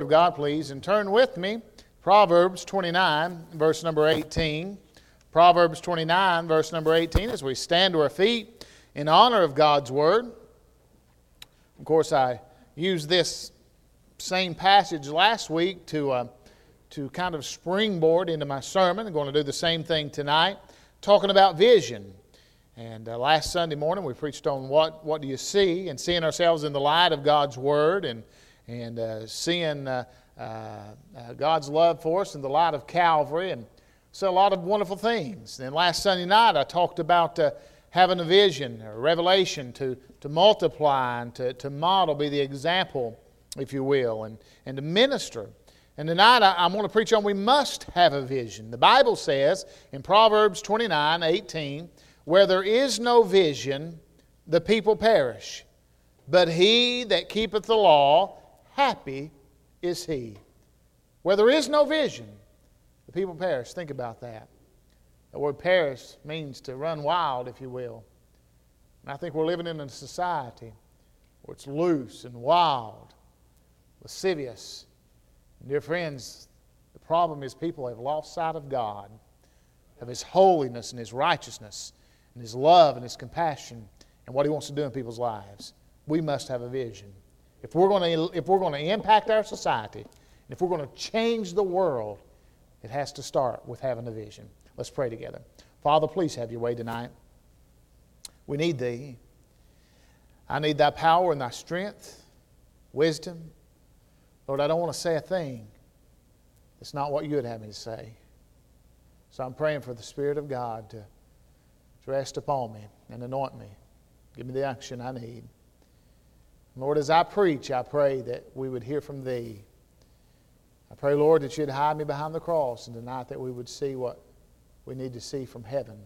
of God, please, and turn with me, Proverbs 29, verse number 18. Proverbs 29, verse number 18, as we stand to our feet in honor of God's Word. Of course, I used this same passage last week to kind of springboard into my sermon. I'm going to do the same thing tonight, talking about vision. And last Sunday morning we preached on what do you see, and seeing ourselves in the light of God's Word, and seeing God's love for us in the light of Calvary, and so a lot of wonderful things. And last Sunday night I talked about having a vision, a revelation to multiply and to model, be the example, if you will, and to minister. And tonight I'm going to preach on we must have a vision. The Bible says in Proverbs 29, 18, where there is no vision, the people perish. But he that keepeth the law, happy is he. Where there is no vision, the people perish. Think about that. The word perish means to run wild, if you will. And I think we're living in a society where it's loose and wild, lascivious. And dear friends, the problem is people have lost sight of God, of His holiness and His righteousness, and His love and His compassion, and what He wants to do in people's lives. We must have a vision. If we're going to impact our society, and if we're going to change the world, it has to start with having a vision. Let's pray together. Father, please have your way tonight. We need Thee. I need Thy power and Thy strength, wisdom. Lord, I don't want to say a thing that's not what You would have me to say. So I'm praying for the Spirit of God to rest upon me and anoint me. Give me the unction I need. Lord, as I preach, I pray that we would hear from Thee. I pray, Lord, that You'd hide me behind the cross, and tonight that we would see what we need to see from heaven.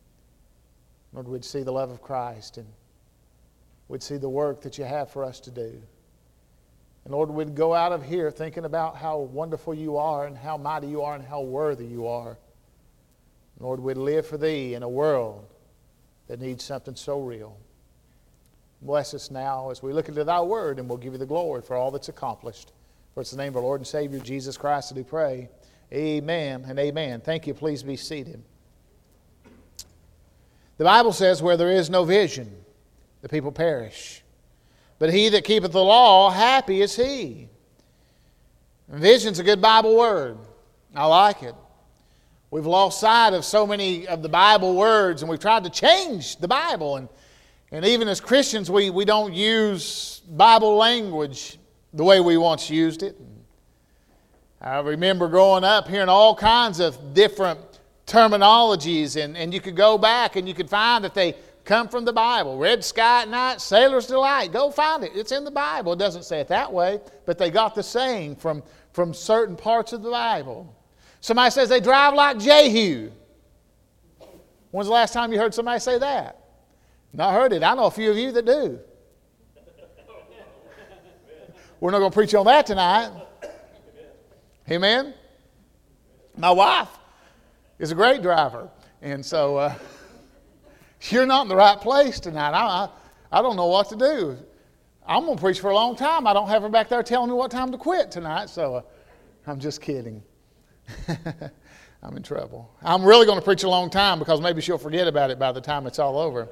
Lord, we'd see the love of Christ, and we'd see the work that You have for us to do. And Lord, we'd go out of here thinking about how wonderful You are, and how mighty You are, and how worthy You are. Lord, we'd live for Thee in a world that needs something so real. Bless us now as we look into Thy Word, and we'll give You the glory for all that's accomplished. For it's the name of our Lord and Savior, Jesus Christ, that we pray. Amen and amen. Thank you. Please be seated. The Bible says, where there is no vision, the people perish. But he that keepeth the law, happy is he. And vision's a good Bible word. I like it. We've lost sight of so many of the Bible words, and we've tried to change the Bible. And even as Christians, we don't use Bible language the way we once used it. I remember growing up hearing all kinds of different terminologies, and you could go back and you could find that they come from the Bible. Red sky at night, sailor's delight. Go find it. It's in the Bible. It doesn't say it that way, but they got the saying from certain parts of the Bible. Somebody says they drive like Jehu. When's the last time you heard somebody say that? Not heard it. I know a few of you that do. We're not going to preach on that tonight. Amen? My wife is a great driver. And so you're not in the right place tonight. I don't know what to do. I'm going to preach for a long time. I don't have her back there telling me what time to quit tonight. So I'm just kidding. I'm in trouble. I'm really going to preach a long time because maybe she'll forget about it by the time it's all over.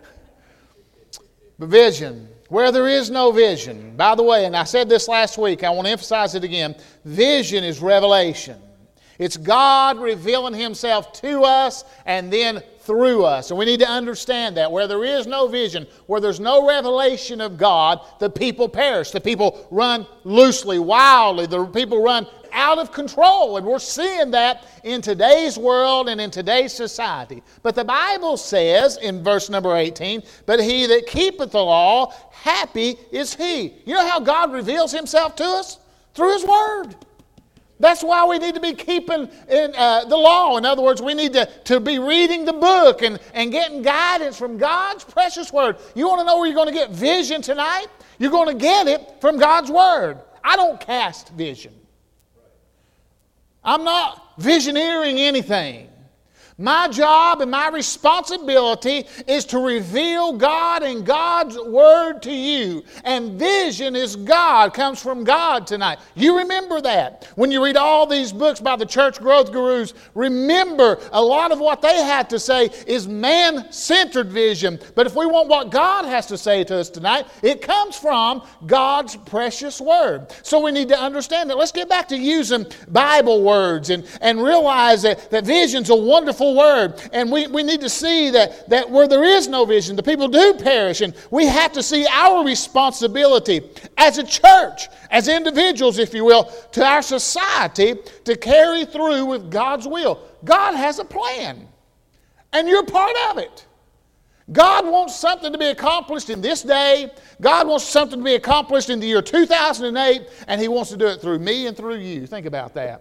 But vision. Where there is no vision. By the way, and I said this last week, I want to emphasize it again. Vision is revelation. It's God revealing Himself to us and then through us. And we need to understand that. Where there is no vision, where there's no revelation of God, the people perish. The people run loosely, wildly. The people run out of control. And we're seeing that in today's world and in today's society. But the Bible says in verse number 18, but he that keepeth the law, happy is he. You know how God reveals Himself to us? Through His Word. That's why we need to be keeping the law. In other words, we need to be reading the book and getting guidance from God's precious Word. You want to know where you're going to get vision tonight? You're going to get it from God's Word. I don't cast vision. I'm not visioneering anything. My job and my responsibility is to reveal God and God's Word to you. And vision is God, comes from God tonight. You remember that. When you read all these books by the church growth gurus, remember a lot of what they had to say is man-centered vision. But if we want what God has to say to us tonight, it comes from God's precious Word. So we need to understand that. Let's get back to using Bible words and realize that vision's a wonderful word, and we need to see that where there is no vision, the people do perish, and we have to see our responsibility as a church, as individuals, if you will, to our society to carry through with God's will. God has a plan, and you're part of it. God wants something to be accomplished in this day. God wants something to be accomplished in the year 2008, and He wants to do it through me and through you. Think about that.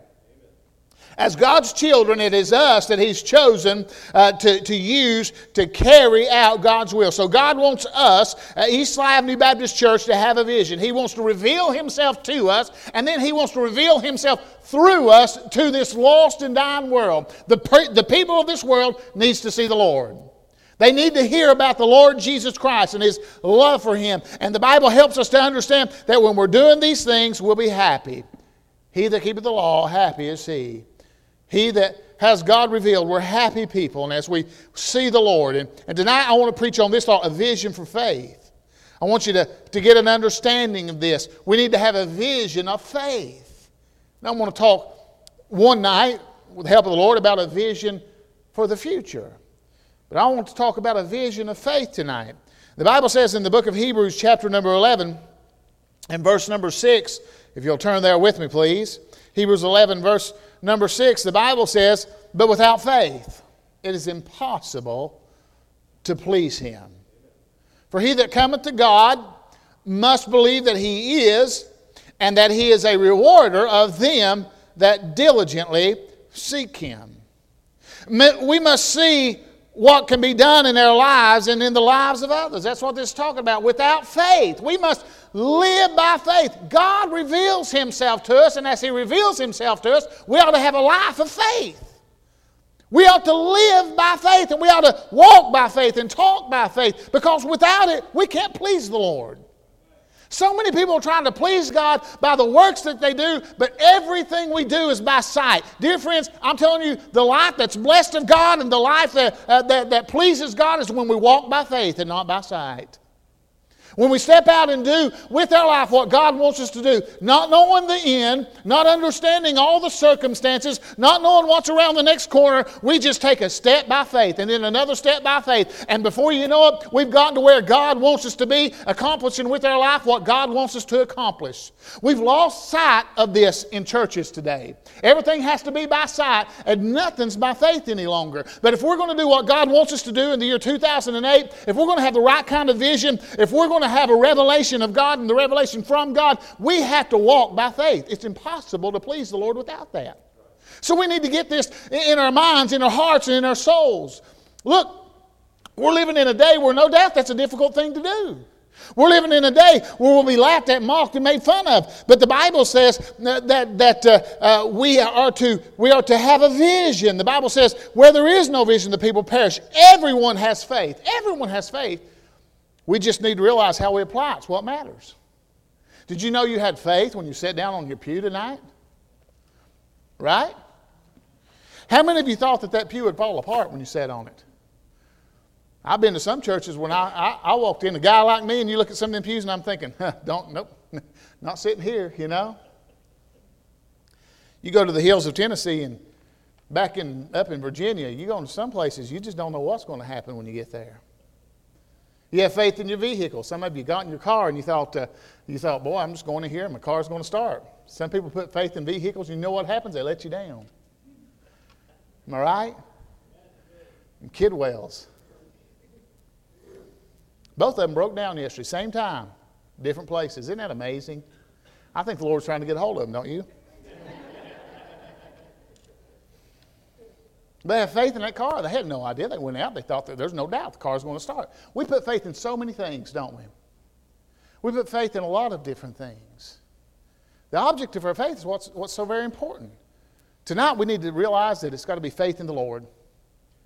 As God's children, it is us that He's chosen to use to carry out God's will. So God wants us, East Avenue Baptist Church, to have a vision. He wants to reveal Himself to us, and then He wants to reveal Himself through us to this lost and dying world. The people of this world needs to see the Lord. They need to hear about the Lord Jesus Christ and His love for Him. And the Bible helps us to understand that when we're doing these things, we'll be happy. He that keepeth the law, happy is he. He that has God revealed, we're happy people, and as we see the Lord. And tonight I want to preach on this thought, a vision for faith. I want you to get an understanding of this. We need to have a vision of faith. Now I want to talk one night, with the help of the Lord, about a vision for the future. But I want to talk about a vision of faith tonight. The Bible says in the book of Hebrews, chapter number 11, and verse number 6, if you'll turn there with me, please. Hebrews 11, verse number 6, the Bible says, but without faith it is impossible to please Him. For he that cometh to God must believe that He is, and that He is a rewarder of them that diligently seek Him. We must see what can be done in their lives and in the lives of others. That's what this is talking about. Without faith, we must live by faith. God reveals Himself to us, and as He reveals Himself to us, we ought to have a life of faith. We ought to live by faith, and we ought to walk by faith and talk by faith, because without it, we can't please the Lord. So many people are trying to please God by the works that they do, but everything we do is by sight. Dear friends, I'm telling you, the life that's blessed of God and the life that pleases God is when we walk by faith and not by sight. When we step out and do with our life what God wants us to do, not knowing the end, not understanding all the circumstances, not knowing what's around the next corner, we just take a step by faith and then another step by faith. And before you know it, we've gotten to where God wants us to be, accomplishing with our life what God wants us to accomplish. We've lost sight of this in churches today. Everything has to be by sight, and nothing's by faith any longer. But if we're going to do what God wants us to do in the year 2008, if we're going to have the right kind of vision, if we're going to have a revelation of God and the revelation from God, we have to walk by faith. It's impossible to please the Lord without that. So we need to get this in our minds, in our hearts, and in our souls. Look, we're living in a day where no doubt that's a difficult thing to do. We're living in a day where we'll be laughed at, mocked, and made fun of. But the Bible says that we are to have a vision. The Bible says where there is no vision, the people perish. Everyone has faith. Everyone has faith. We just need to realize how we apply it. It's what matters. Did you know you had faith when you sat down on your pew tonight? Right? How many of you thought that pew would fall apart when you sat on it? I've been to some churches when I walked in, a guy like me, and you look at some of them pews and I'm thinking, nope, not sitting here, you know. You go to the hills of Tennessee and up in Virginia, you go into some places, you just don't know what's going to happen when you get there. You have faith in your vehicle. Some of you got in your car and you thought, boy, I'm just going in here and my car's going to start. Some people put faith in vehicles, and you know what happens? They let you down. Am I right? And Kidwells. Both of them broke down yesterday, same time, different places. Isn't that amazing? I think the Lord's trying to get a hold of them, don't you? They have faith in that car. They had no idea. They went out. They thought that there's no doubt the car's going to start. We put faith in so many things, don't we? We put faith in a lot of different things. The object of our faith is what's so very important. Tonight we need to realize that it's got to be faith in the Lord.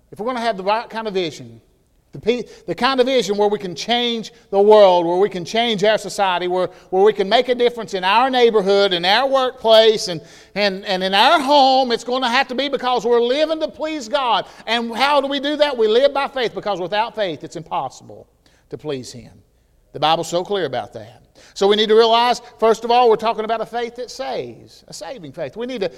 if we're going to have the right kind of vision, the kind of vision where we can change the world, where we can change our society, where we can make a difference in our neighborhood, in our workplace, and in our home, it's going to have to be because we're living to please God. And how do we do that? We live by faith, because without faith, it's impossible to please Him. The Bible's so clear about that. So we need to realize, first of all, we're talking about a faith that saves, a saving faith. We need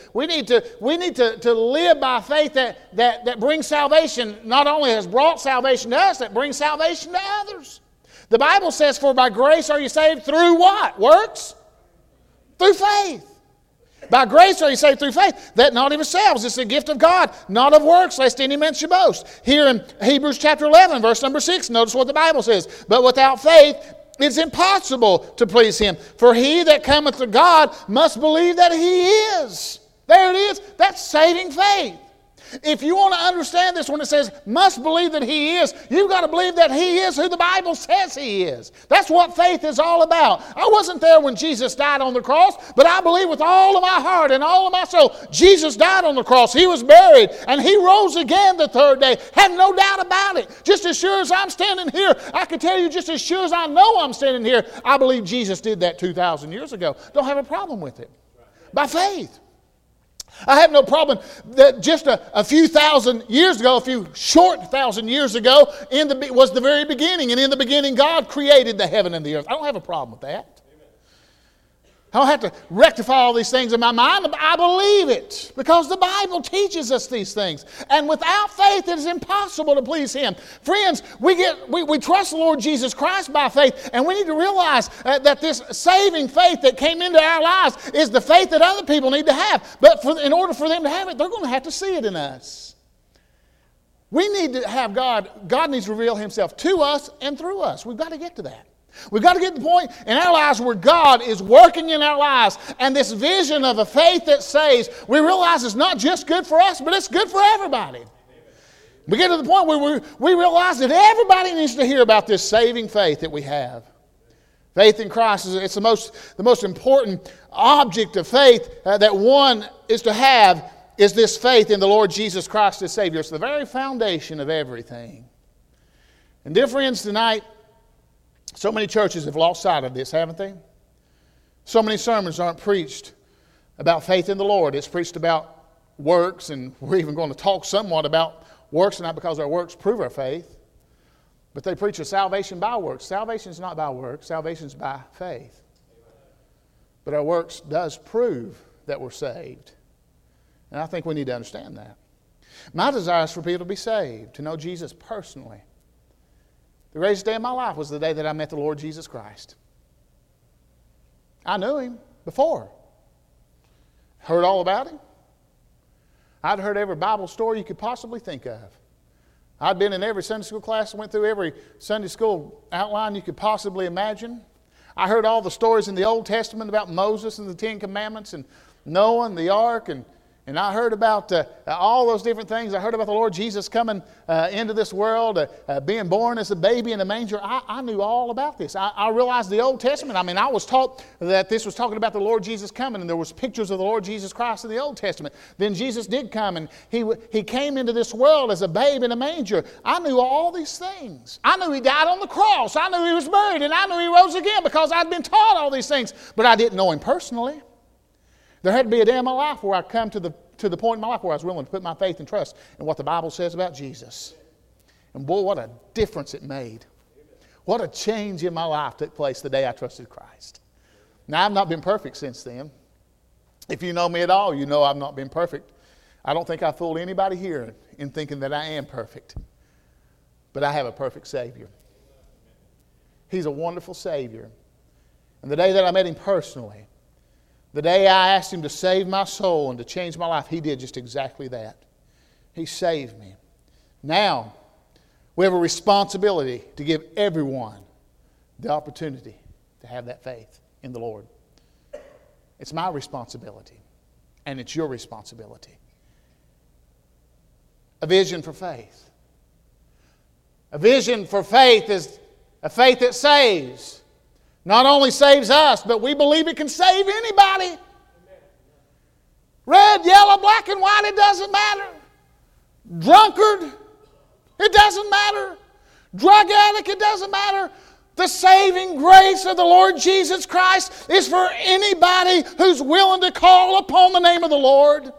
to live by faith that brings salvation. Not only has brought salvation to us, that brings salvation to others. The Bible says, "For by grace are you saved through" what? Works? Through faith. By grace are you saved through faith, that not of yourselves. It's a gift of God, not of works, lest any man should boast. Here in Hebrews chapter 11, verse number 6, notice what the Bible says. "But without faith it's impossible to please Him. For he that cometh to God must believe that He is." There it is. That's saving faith. If you want to understand this, when it says must believe that He is, you've got to believe that He is who the Bible says He is. That's what faith is all about. I wasn't there when Jesus died on the cross, but I believe with all of my heart and all of my soul, Jesus died on the cross. He was buried, and He rose again the third day. Have no doubt about it. Just as sure as I'm standing here, I can tell you just as sure as I know I'm standing here, I believe Jesus did that 2,000 years ago. Don't have a problem with it. By faith. I have no problem that just a few thousand years ago, a few short thousand years ago, was the very beginning. And in the beginning, God created the heaven and the earth. I don't have a problem with that. I don't have to rectify all these things in my mind. I believe it because the Bible teaches us these things. And without faith, it is impossible to please Him. Friends, we trust the Lord Jesus Christ by faith, and we need to realize that this saving faith that came into our lives is the faith that other people need to have. But in order for them to have it, they're going to have to see it in us. We need to have God needs to reveal Himself to us and through us. We've got to get to that. We've got to get to the point in our lives where God is working in our lives, and this vision of a faith that saves, we realize it's not just good for us, but it's good for everybody. We get to the point where we realize that everybody needs to hear about this saving faith that we have. Faith in Christ is the most important object of faith that one is to have, is this faith in the Lord Jesus Christ as Savior. It's the very foundation of everything. And dear friends, tonight, so many churches have lost sight of this, haven't they? So many sermons aren't preached about faith in the Lord. It's preached about works, and we're even going to talk somewhat about works tonight because our works prove our faith. But they preach a salvation by works. Salvation is not by works. Salvation is by faith. But our works does prove that we're saved. And I think we need to understand that. My desire is for people to be saved, to know Jesus personally. The greatest day of my life was the day that I met the Lord Jesus Christ. I knew Him before. Heard all about Him. I'd heard every Bible story you could possibly think of. I'd been in every Sunday school class, went through every Sunday school outline you could possibly imagine. I heard all the stories in the Old Testament about Moses and the Ten Commandments and Noah and the ark, and I heard about all those different things. I heard about the Lord Jesus coming into this world, being born as a baby in a manger. I knew all about this. I realized the Old Testament. I mean, I was taught that this was talking about the Lord Jesus coming, and there was pictures of the Lord Jesus Christ in the Old Testament. Then Jesus did come, and He came into this world as a babe in a manger. I knew all these things. I knew He died on the cross. I knew He was buried, and I knew He rose again because I'd been taught all these things. But I didn't know Him personally. There had to be a day in my life where I come to the point in my life where I was willing to put my faith and trust in what the Bible says about Jesus. And boy, what a difference it made. What a change in my life took place the day I trusted Christ. Now, I've not been perfect since then. If you know me at all, you know I've not been perfect. I don't think I fooled anybody here in thinking that I am perfect. But I have a perfect Savior. He's a wonderful Savior. And the day that I met Him personally, the day I asked Him to save my soul and to change my life, He did just exactly that. He saved me. Now, we have a responsibility to give everyone the opportunity to have that faith in the Lord. It's my responsibility, and it's your responsibility. A vision for faith. A vision for faith is a faith that saves. Not only saves us, but we believe it can save anybody. Red, yellow, black, and white, it doesn't matter. Drunkard, It doesn't matter. Drug addict, it doesn't matter. The saving grace of the Lord Jesus Christ is for anybody who's willing to call upon the name of the Lord.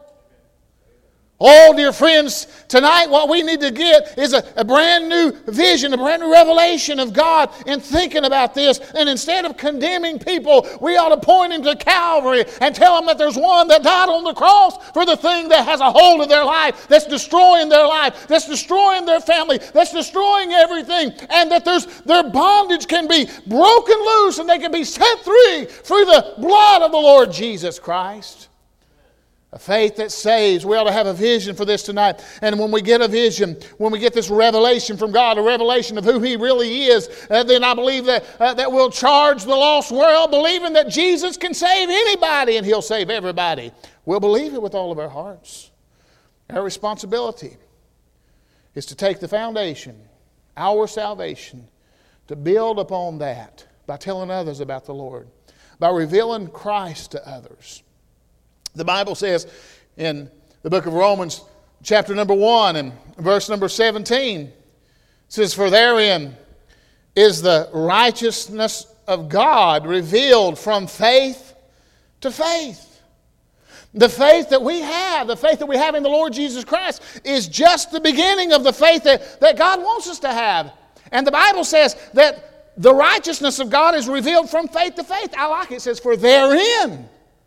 Oh, dear friends, tonight what we need to get is a brand new vision, a brand new revelation of God in thinking about this. And instead of condemning people, we ought to point them to Calvary and tell them that there's one that died on the cross for the thing that has a hold of their life, that's destroying their life, that's destroying their family, that's destroying everything, and that their bondage can be broken loose and they can be set free through the blood of the Lord Jesus Christ. A faith that saves. We ought to have a vision for this tonight. And when we get a vision, when we get this revelation from God, a revelation of who He really is, then I believe that we'll charge the lost world believing that Jesus can save anybody and He'll save everybody. We'll believe it with all of our hearts. Our responsibility is to take the foundation, our salvation, to build upon that by telling others about the Lord, by revealing Christ to others. The Bible says in the book of Romans, chapter number 1 and verse number 17, it says, "For therein is the righteousness of God revealed from faith to faith." The faith that we have in the Lord Jesus Christ, is just the beginning of the faith that God wants us to have. And the Bible says that the righteousness of God is revealed from faith to faith. I like it. It says, "For therein."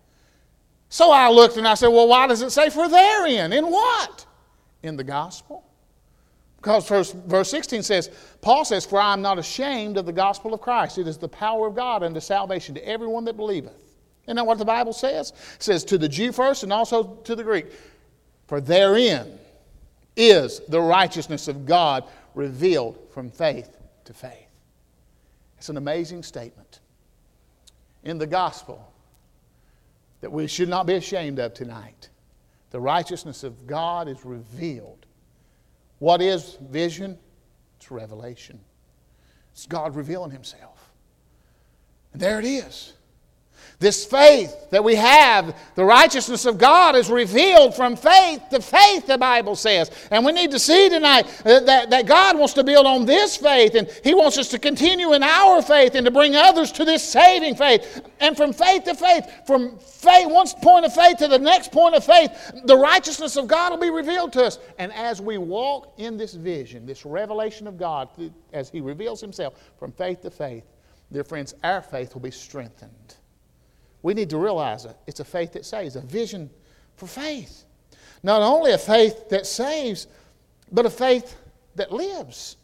So I looked and I said, well, why does it say "for therein"? In what? In the gospel. Because verse 16 says, Paul says, "For I am not ashamed of the gospel of Christ. It is the power of God unto salvation to everyone that believeth." Isn't that what the Bible says? It says to the Jew first and also to the Greek. "For therein is the righteousness of God revealed from faith to faith." It's an amazing statement. In the gospel, that we should not be ashamed of tonight. The righteousness of God is revealed. What is vision? It's revelation. It's God revealing Himself. And there it is. This faith that we have, the righteousness of God is revealed from faith to faith, the Bible says. And we need to see tonight that God wants to build on this faith, and He wants us to continue in our faith and to bring others to this saving faith. And from faith to faith, from faith, one point of faith to the next point of faith, the righteousness of God will be revealed to us. And as we walk in this vision, this revelation of God, as He reveals Himself from faith to faith, dear friends, our faith will be strengthened. We need to realize it. It's a faith that saves, a vision for faith. Not only a faith that saves, but a faith that lives.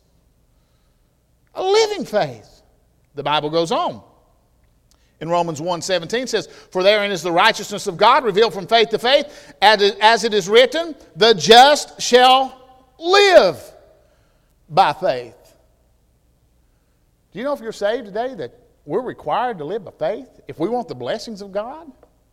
A living faith. The Bible goes on. In Romans 1:17 says, "For therein is the righteousness of God revealed from faith to faith, as it is written, the just shall live by faith." Do you know if you're saved today that we're required to live by faith if we want the blessings of God?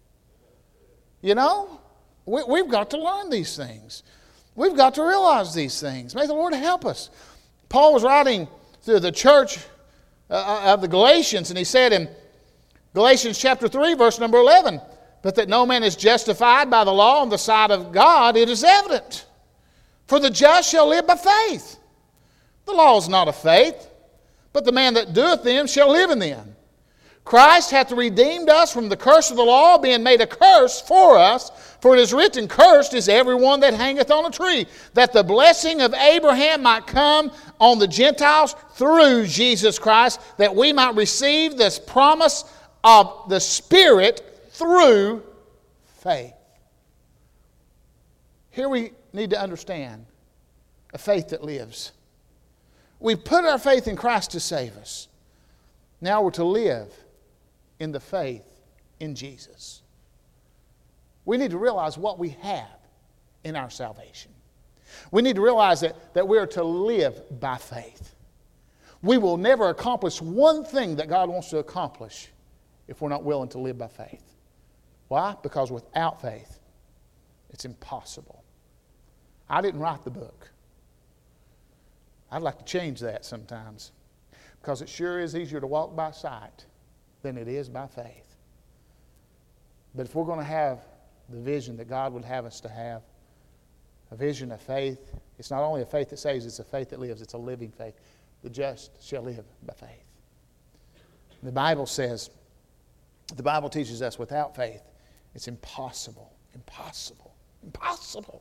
You know, we've got to learn these things. We've got to realize these things. May the Lord help us. Paul was writing to the church of the Galatians, and he said in Galatians chapter 3, verse number 11, "But that no man is justified by the law on the side of God, it is evident. For the just shall live by faith. The law is not of faith, but the man that doeth them shall live in them. Christ hath redeemed us from the curse of the law, being made a curse for us. For it is written, Cursed is everyone that hangeth on a tree, that the blessing of Abraham might come on the Gentiles through Jesus Christ, that we might receive this promise of the Spirit through faith." Here we need to understand a faith that lives. We put our faith in Christ to save us. Now we're to live in the faith in Jesus. We need to realize what we have in our salvation. We need to realize that we are to live by faith. We will never accomplish one thing that God wants to accomplish if we're not willing to live by faith. Why? Because without faith, it's impossible. I didn't write the book. I'd like to change that sometimes, because it sure is easier to walk by sight than it is by faith. But if we're going to have the vision that God would have us to have, A vision of faith. It's not only a faith that saves, it's a faith that lives. It's a living faith. The just shall live by faith. The Bible says, the Bible teaches us without faith, it's impossible. Impossible. Impossible.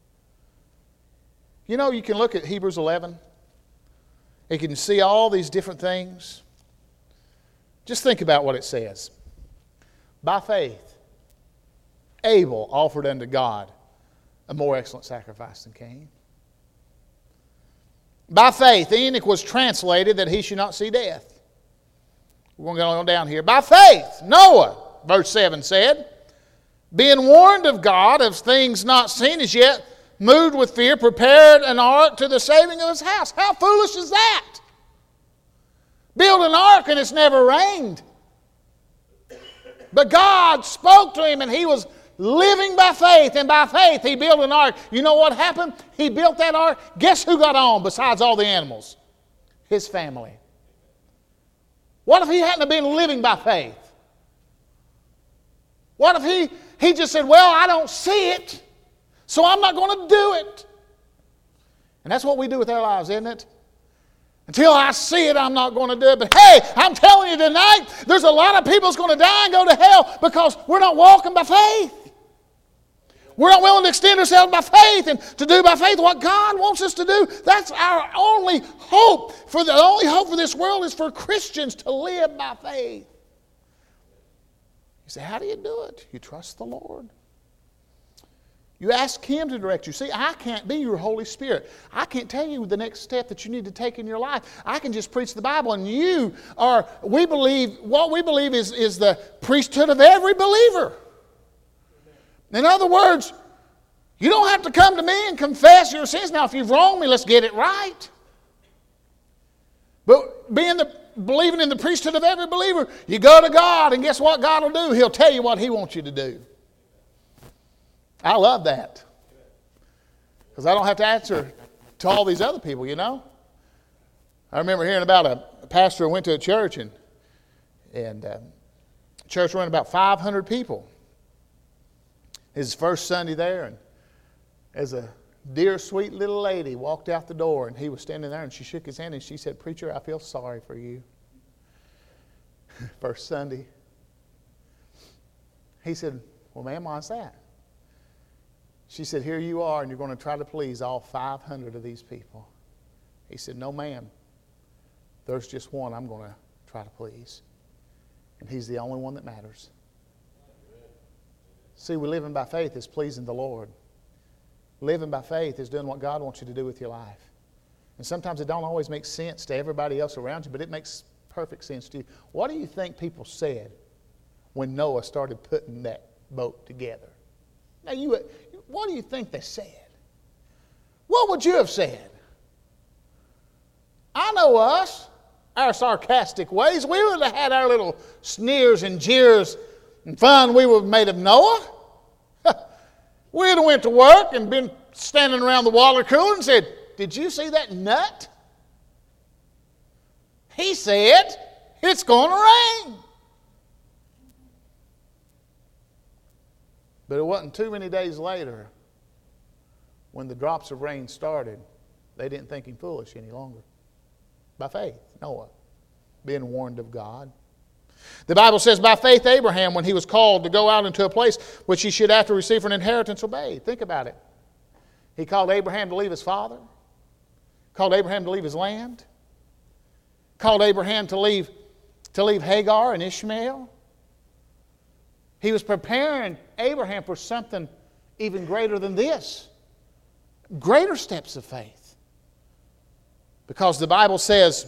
You know, you can look at Hebrews 11. You can see all these different things. Just think about what it says. By faith, Abel offered unto God a more excellent sacrifice than Cain. By faith, Enoch was translated that he should not see death. We're going to go on down here. By faith, Noah, verse 7 said, being warned of God of things not seen as yet, moved with fear, prepared an ark to the saving of his house. How foolish is that? Build an ark and it's never rained. But God spoke to him and he was living by faith, and by faith he built an ark. You know what happened? He built that ark. Guess who got on besides all the animals? His family. What if he hadn't have been living by faith? What if he just said, well, I don't see it, so I'm not going to do it. And that's what we do with our lives, isn't it? Until I see it, I'm not going to do it. But hey, I'm telling you tonight, there's a lot of people that's going to die and go to hell because we're not walking by faith. We're not willing to extend ourselves by faith and to do by faith what God wants us to do. That's our only hope. The only hope for this world is for Christians to live by faith. You say, how do you do it? You trust the Lord. You ask Him to direct you. See, I can't be your Holy Spirit. I can't tell you the next step that you need to take in your life. I can just preach the Bible, and what we believe is the priesthood of every believer. In other words, you don't have to come to me and confess your sins. Now, if you've wronged me, let's get it right. But believing in the priesthood of every believer, you go to God, and guess what God will do? He'll tell you what He wants you to do. I love that. Because I don't have to answer to all these other people, you know. I remember hearing about a pastor who went to a church, and church ran about 500 people. His first Sunday there, and as a dear, sweet little lady walked out the door, and he was standing there, and she shook his hand, and she said, "Preacher, I feel sorry for you." First Sunday. He said, "Well, ma'am, why's that?" She said, "Here you are, and you're going to try to please all 500 of these people." He said, "No, ma'am. There's just one I'm going to try to please. And He's the only one that matters." See, living by faith is pleasing the Lord. Living by faith is doing what God wants you to do with your life. And sometimes it don't always make sense to everybody else around you, but it makes perfect sense to you. What do you think people said when Noah started putting that boat together? Now, what do you think they said? What would you have said? I know us, our sarcastic ways. We would have had our little sneers and jeers and fun we would have made of Noah. We'd have went to work and been standing around the water cooler and said, "Did you see that nut? He said it's going to rain." But it wasn't too many days later when the drops of rain started, they didn't think him foolish any longer. By faith, Noah, being warned of God. The Bible says, by faith Abraham, when he was called to go out into a place which he should after receive for an inheritance, obeyed. Think about it. He called Abraham to leave his father. Called Abraham to leave his land. Called Abraham to leave Hagar and Ishmael. He was preparing Abraham for something even greater than this. Greater steps of faith. Because the Bible says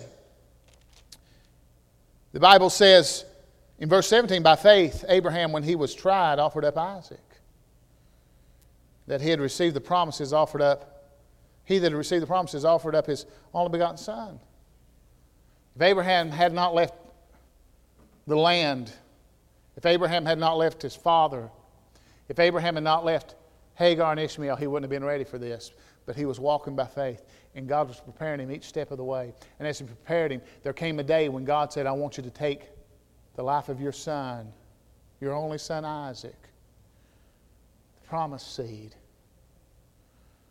in verse 17, by faith, Abraham, when he was tried, offered up Isaac. That he had received the promises, he that had received the promises offered up his only begotten son. If Abraham had not left the land, if Abraham had not left his father, if Abraham had not left Hagar and Ishmael, he wouldn't have been ready for this. But he was walking by faith, and God was preparing him each step of the way. And as He prepared him, there came a day when God said, "I want you to take the life of your son, your only son Isaac, the promised seed."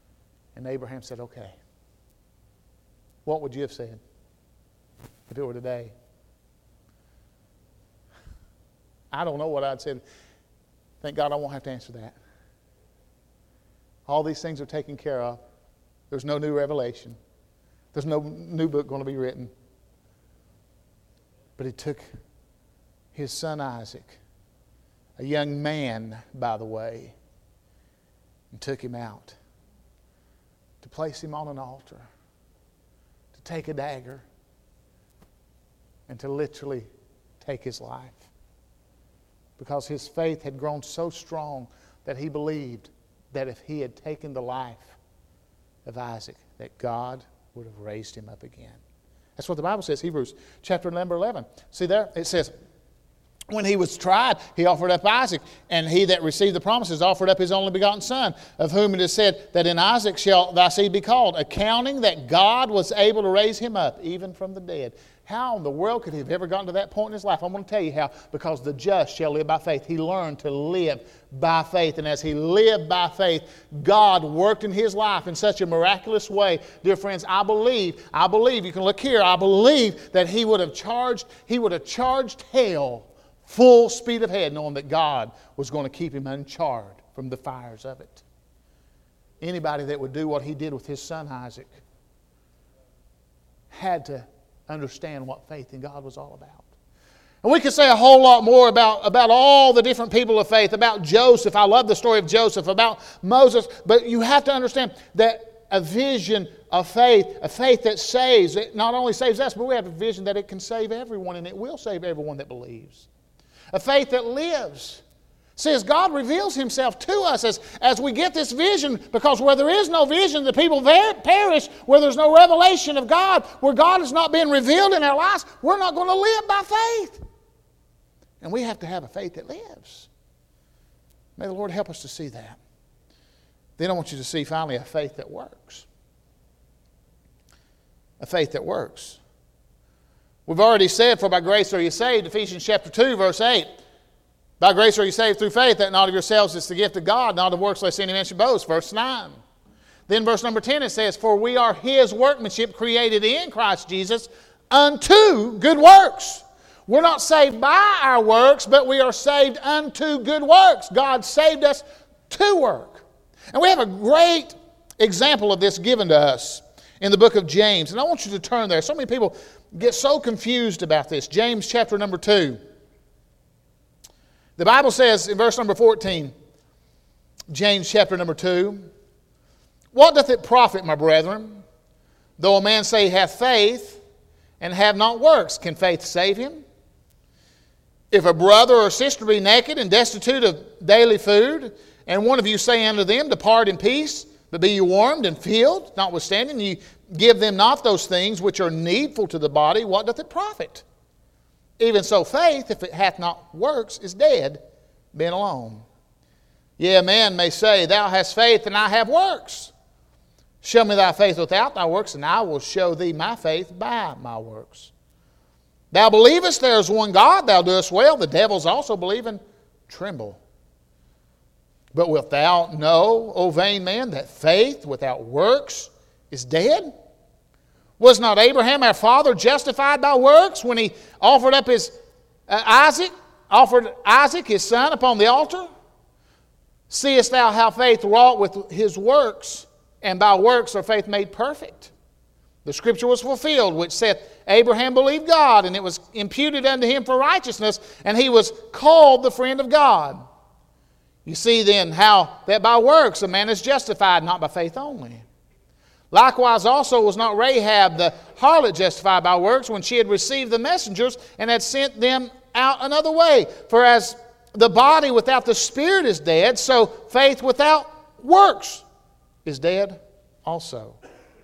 And Abraham said, okay. What would you have said if it were today? I don't know what I'd said. Thank God I won't have to answer that. All these things are taken care of. There's no new revelation. There's no new book going to be written. But he took his son Isaac, a young man, by the way, and took him out to place him on an altar, to take a dagger, and to literally take his life. Because his faith had grown so strong that he believed that if he had taken the life of Isaac, that God would have raised him up again. That's what the Bible says, Hebrews chapter number 11. See there? It says, when he was tried, he offered up Isaac, and he that received the promises offered up his only begotten son, of whom it is said that in Isaac shall thy seed be called, accounting that God was able to raise him up even from the dead. How in the world could he have ever gotten to that point in his life? I'm going to tell you how. Because the just shall live by faith. He learned to live by faith. And as he lived by faith, God worked in his life in such a miraculous way. Dear friends, I believe, you can look here, I believe that he would have charged hell full speed ahead, knowing that God was going to keep him uncharred from the fires of it. Anybody that would do what he did with his son Isaac had to understand what faith in God was all about. And we could say a whole lot more about all the different people of faith, about Joseph. I love the story of Joseph, about Moses. But you have to understand that a vision of faith, a faith that saves, it not only saves us, but we have a vision that it can save everyone, and it will save everyone that believes. A faith that lives. See, as God reveals himself to us as we get this vision, because where there is no vision, the people perish. Where there's no revelation of God, where God has not been revealed in our lives, we're not going to live by faith. And we have to have a faith that lives. May the Lord help us to see that. Then I want you to see finally a faith that works. A faith that works. We've already said, for by grace are you saved, Ephesians chapter 2, verse 8. By grace are you saved through faith, that not of yourselves is the gift of God, not of works lest any man should boast. Verse 9. Then verse number 10 it says, for we are his workmanship created in Christ Jesus unto good works. We're not saved by our works, but we are saved unto good works. God saved us to work. And we have a great example of this given to us in the book of James. And I want you to turn there. So many people get so confused about this. James chapter number 2. The Bible says in verse number 14, James chapter number 2, what doth it profit, my brethren, though a man say he hath faith and have not works? Can faith save him? If a brother or sister be naked and destitute of daily food, and one of you say unto them, depart in peace, but be ye warmed and filled, notwithstanding ye give them not those things which are needful to the body, what doth it profit? Even so faith, if it hath not works, is dead, being alone. Yea, a man may say, thou hast faith and I have works. Show me thy faith without thy works, and I will show thee my faith by my works. Thou believest there is one God, thou doest well. The devils also believe and tremble. But wilt thou know, O vain man, that faith without works is dead? Was not Abraham our father justified by works when he offered up Isaac his son upon the altar? Seest thou how faith wrought with his works, and by works are faith made perfect? The scripture was fulfilled, which saith, Abraham believed God, and it was imputed unto him for righteousness, and he was called the friend of God. You see then how that by works a man is justified, not by faith only. Likewise also was not Rahab the harlot justified by works when she had received the messengers and had sent them out another way? For as the body without the spirit is dead, so faith without works is dead also.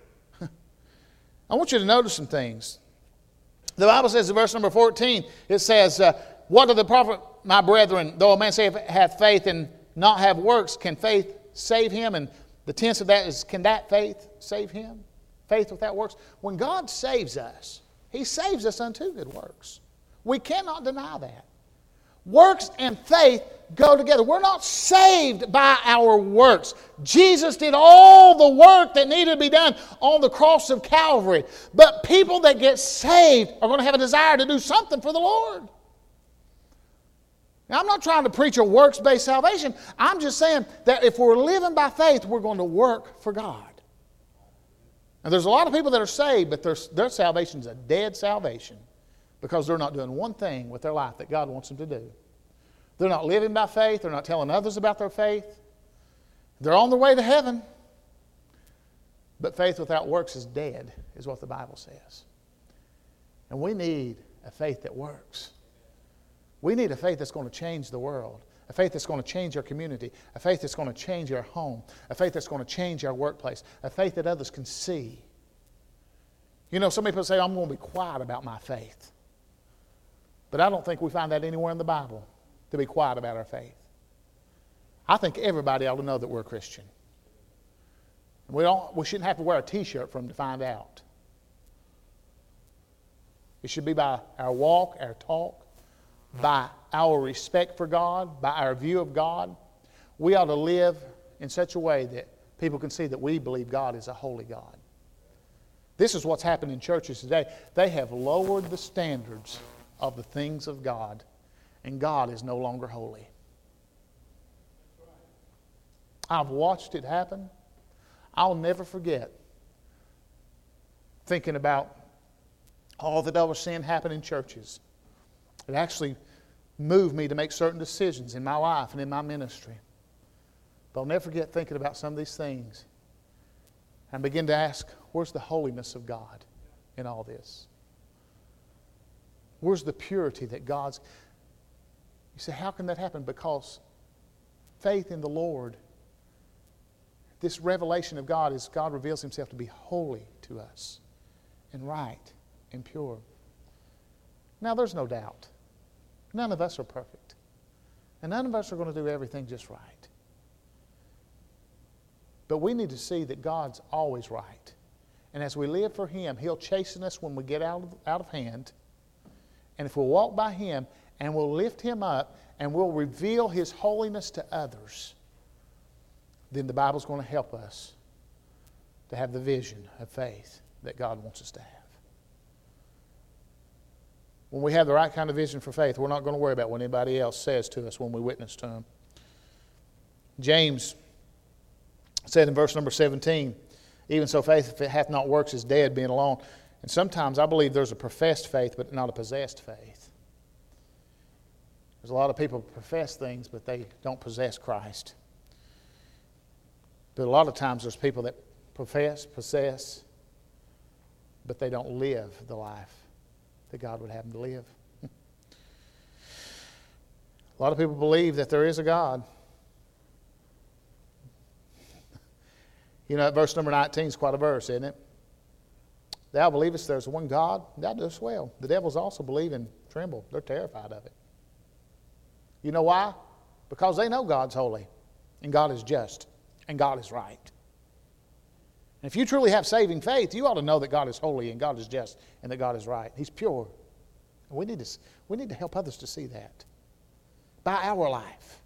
I want you to notice some things. The Bible says in verse number 14, it says, what doth the profit, my brethren, though a man say hath faith and not have works, can faith save him? And the tense of that is, can that faith save him? Faith without works. When God saves us, he saves us unto good works. We cannot deny that. Works and faith go together. We're not saved by our works. Jesus did all the work that needed to be done on the cross of Calvary. But people that get saved are going to have a desire to do something for the Lord. Now, I'm not trying to preach a works-based salvation. I'm just saying that if we're living by faith, we're going to work for God. And there's a lot of people that are saved, but their salvation is a dead salvation because they're not doing one thing with their life that God wants them to do. They're not living by faith. They're not telling others about their faith. They're on their way to heaven. But faith without works is dead, is what the Bible says. And we need a faith that works. We need a faith that's going to change the world. A faith that's going to change our community. A faith that's going to change our home. A faith that's going to change our workplace. A faith that others can see. You know, some people say, I'm going to be quiet about my faith. But I don't think we find that anywhere in the Bible, to be quiet about our faith. I think everybody ought to know that we're a Christian. We shouldn't have to wear a t-shirt for them to find out. It should be by our walk, our talk, by our respect for God, by our view of God. We ought to live in such a way that people can see that we believe God is a holy God. This is what's happened in churches today. They have lowered the standards of the things of God, and God is no longer holy. I've watched it happen. I'll never forget thinking about all that I was seeing happen in churches. It actually moved me to make certain decisions in my life and in my ministry. But I'll never forget thinking about some of these things and begin to ask, where's the holiness of God in all this? Where's the purity that God's... You say, how can that happen? Because faith in the Lord, this revelation of God is God reveals Himself to be holy to us and right and pure. Now, there's no doubt. None of us are perfect. And none of us are going to do everything just right. But we need to see that God's always right. And as we live for Him, He'll chasten us when we get out of hand. And if we'll walk by Him and we'll lift Him up and we'll reveal His holiness to others, then the Bible's going to help us to have the vision of faith that God wants us to have. When we have the right kind of vision for faith, we're not going to worry about what anybody else says to us when we witness to them. James said in verse number 17, even so faith, if it hath not works, is dead, being alone. And sometimes I believe there's a professed faith, but not a possessed faith. There's a lot of people who profess things, but they don't possess Christ. But a lot of times there's people that possess, but they don't live the life that God would have them to live. A lot of people believe that there is a God. You know, verse number 19 is quite a verse, isn't it? Thou believest there's one God, thou doest well. The devils also believe and tremble. They're terrified of it. You know why? Because they know God's holy, and God is just, and God is right. And if you truly have saving faith, you ought to know that God is holy, and God is just, and that God is right. He's pure. And we need to help others to see that by our life.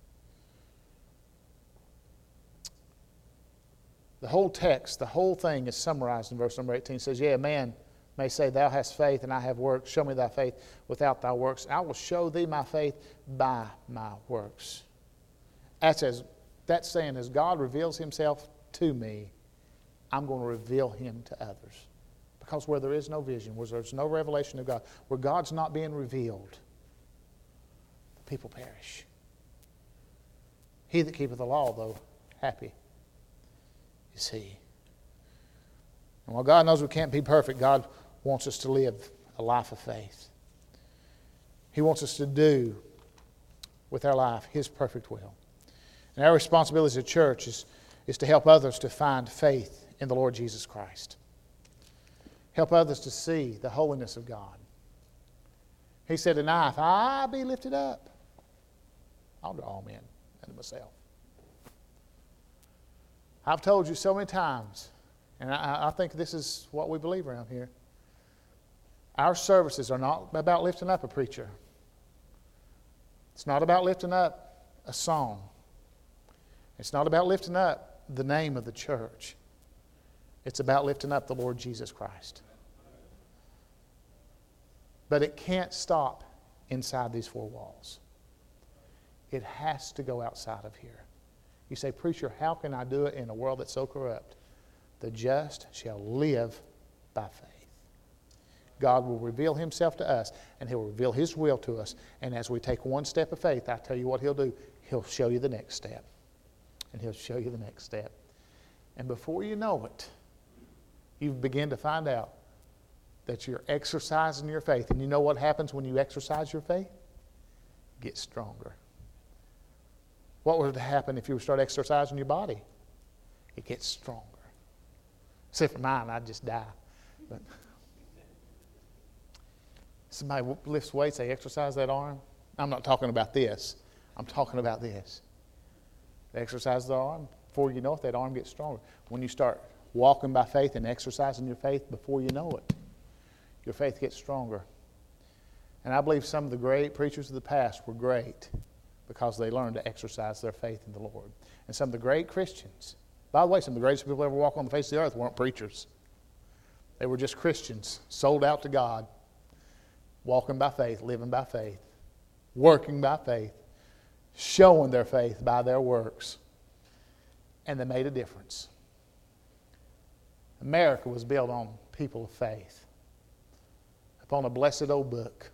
The whole text, the whole thing is summarized in verse number 18. It says, yeah, a man may say, thou hast faith, and I have works. Show me thy faith without thy works. I will show thee my faith by my works. That's saying, as God reveals Himself to me, I'm going to reveal Him to others. Because where there is no vision, where there's no revelation of God, where God's not being revealed, the people perish. He that keepeth the law, though, happy is he. And while God knows we can't be perfect, God wants us to live a life of faith. He wants us to do with our life His perfect will. And our responsibility as a church is to help others to find faith in the Lord Jesus Christ. Help others to see the holiness of God. He said, and if I be lifted up, I'll draw all men unto myself. I've told you so many times, and I think this is what we believe around here. Our services are not about lifting up a preacher. It's not about lifting up a song. It's not about lifting up the name of the church. It's about lifting up the Lord Jesus Christ. But it can't stop inside these four walls. It has to go outside of here. You say, preacher, how can I do it in a world that's so corrupt? The just shall live by faith. God will reveal himself to us, and he'll reveal his will to us. And as we take one step of faith, I tell you what he'll do. He'll show you the next step. And he'll show you the next step. And before you know it, you begin to find out that you're exercising your faith. And you know what happens when you exercise your faith? Get stronger. What would happen if you start exercising your body? It gets stronger. Except for mine, I'd just die. But somebody lifts weights, they exercise that arm. I'm not talking about this. I'm talking about this. They exercise the arm. Before you know it, that arm gets stronger. When you start walking by faith and exercising your faith, before you know it, your faith gets stronger. And I believe some of the great preachers of the past were great because they learned to exercise their faith in the Lord. And some of the great Christians, by the way, some of the greatest people who ever walked on the face of the earth weren't preachers. They were just Christians, sold out to God, walking by faith, living by faith, working by faith, showing their faith by their works. And they made a difference. America was built on people of faith, upon a blessed old book.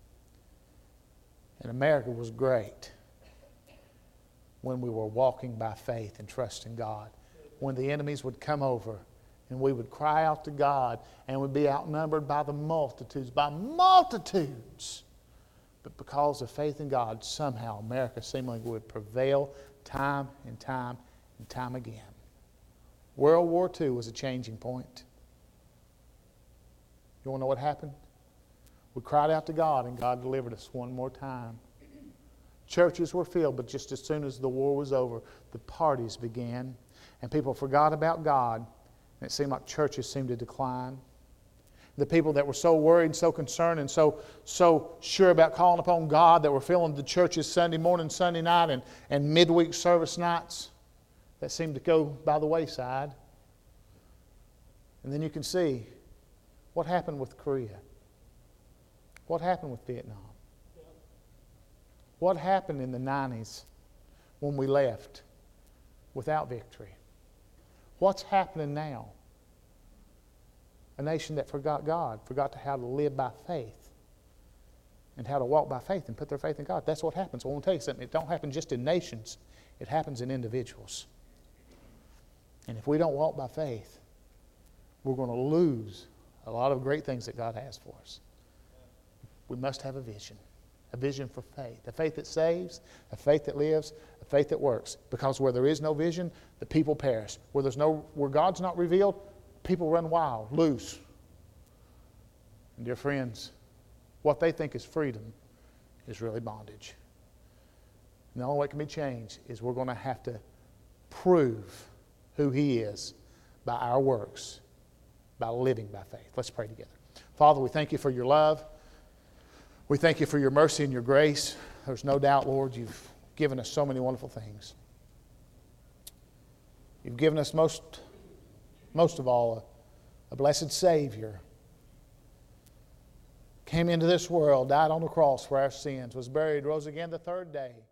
And America was great when we were walking by faith and trusting God. When the enemies would come over and we would cry out to God and would be outnumbered by the multitudes, by multitudes. But because of faith in God, somehow America seemingly would prevail time and time and time again. World War II was a changing point. You want to know what happened? We cried out to God and God delivered us one more time. Churches were filled, but just as soon as the war was over, the parties began and people forgot about God, and it seemed like churches seemed to decline. The people that were so worried, so concerned, and so sure about calling upon God that were filling the churches Sunday morning, Sunday night, and midweek service nights, that seemed to go by the wayside. And then you can see what happened with Korea. What happened with Vietnam? What happened in the 90s when we left without victory? What's happening now? A nation that forgot God, forgot how to live by faith and how to walk by faith and put their faith in God. That's what happens. I want to tell you something. It don't happen just in nations. It happens in individuals. And if we don't walk by faith, we're going to lose a lot of great things that God has for us. We must have a vision for faith, a faith that saves, a faith that lives, a faith that works. Because where there is no vision, the people perish. Where God's not revealed, people run wild, loose. And dear friends, what they think is freedom is really bondage. And the only way it can be changed is we're going to have to prove who He is by our works, by living by faith. Let's pray together. Father, we thank You for Your love. We thank You for Your mercy and Your grace. There's no doubt, Lord, You've given us so many wonderful things. You've given us most of all a blessed Savior. Came into this world, died on the cross for our sins, was buried, rose again the third day.